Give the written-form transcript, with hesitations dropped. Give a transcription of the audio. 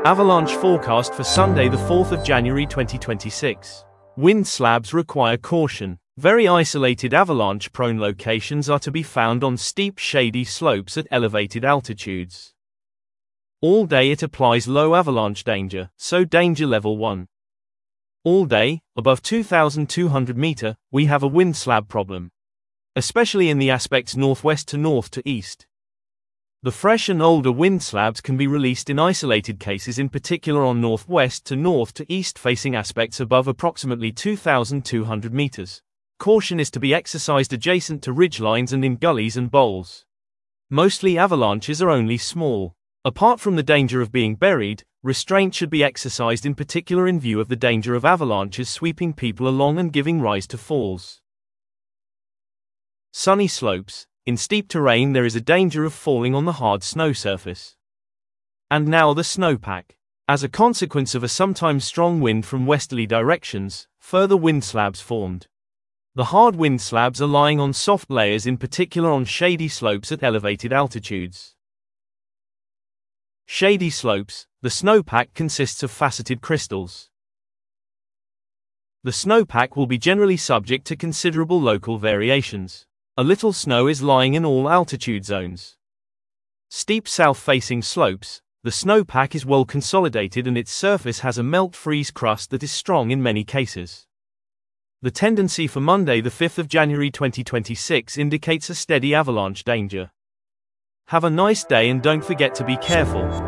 Avalanche forecast for Sunday, the 4th of January 2026. Wind slabs require caution. Very isolated avalanche-prone locations are to be found on steep, shady slopes at elevated altitudes. All day it applies low avalanche danger, so danger level 1. All day, above 2,200 meter, we have a wind slab problem, especially in the aspects northwest to north to east. The fresh and older wind slabs can be released in isolated cases, in particular on northwest to east facing aspects above approximately 2,200 meters. Caution is to be exercised adjacent to ridgelines and in gullies and bowls. Mostly avalanches are only small. Apart from the danger of being buried, restraint should be exercised, in particular in view of the danger of avalanches sweeping people along and giving rise to falls. Sunny slopes. In steep terrain there is a danger of falling on the hard snow surface. And now the snowpack. As a consequence of a sometimes strong wind from westerly directions, further wind slabs formed. The hard wind slabs are lying on soft layers, in particular on shady slopes at elevated altitudes. Shady slopes. The snowpack consists of faceted crystals. The snowpack will be generally subject to considerable local variations. A little snow is lying in all altitude zones. Steep south-facing slopes, the snowpack is well consolidated and its surface has a melt-freeze crust that is strong in many cases. The tendency for Monday, the 5th of January 2026 indicates a steady avalanche danger. Have a nice day and don't forget to be careful.